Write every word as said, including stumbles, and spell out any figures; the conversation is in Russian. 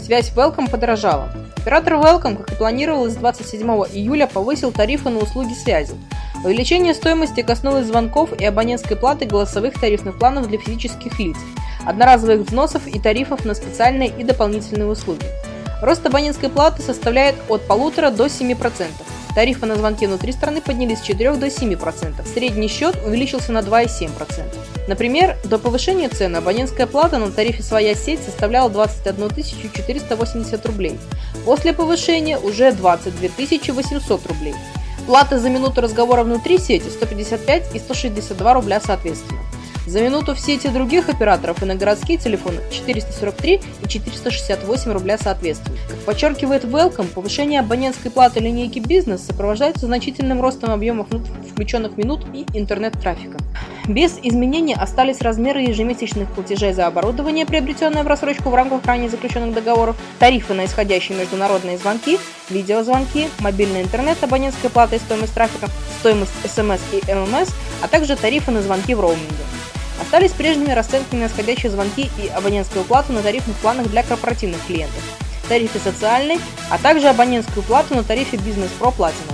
Связь Welcome подорожала. Оператор Welcome, как и планировалось, с двадцать седьмого июля повысил тарифы на услуги связи. Увеличение стоимости коснулось звонков и абонентской платы голосовых тарифных планов для физических лиц, одноразовых взносов и тарифов на специальные и дополнительные услуги. Рост абонентской платы составляет от полутора до семи процентов. Тарифы на звонки внутри страны поднялись с четырёх до семи процентов. Средний счет увеличился на два и семь десятых процента. Например, до повышения цен абонентская плата на тарифе «Своя сеть» составляла двадцать одну тысячу четыреста восемьдесят рублей. После повышения уже двадцать две тысячи восемьсот рублей. Плата за минуту разговора внутри сети сто пятьдесят пять и сто шестьдесят два рубля соответственно. За минуту в сети других операторов и на городские телефоны четыреста сорок три и четыреста шестьдесят восемь рубля соответственно. Как подчеркивает Welcome, повышение абонентской платы линейки бизнес сопровождается значительным ростом объемов включенных минут и интернет-трафика. Без изменений остались размеры ежемесячных платежей за оборудование, приобретенное в рассрочку в рамках ранее заключенных договоров, тарифы на исходящие международные звонки, видеозвонки, мобильный интернет, абонентская плата и стоимость трафика, стоимость СМС и ММС, а также тарифы на звонки в роуминге. Остались прежними расценками на исходящие звонки и абонентскую плату на тарифных планах для корпоративных клиентов, тарифе социальной, а также абонентскую плату на тарифе Business Pro Platinum.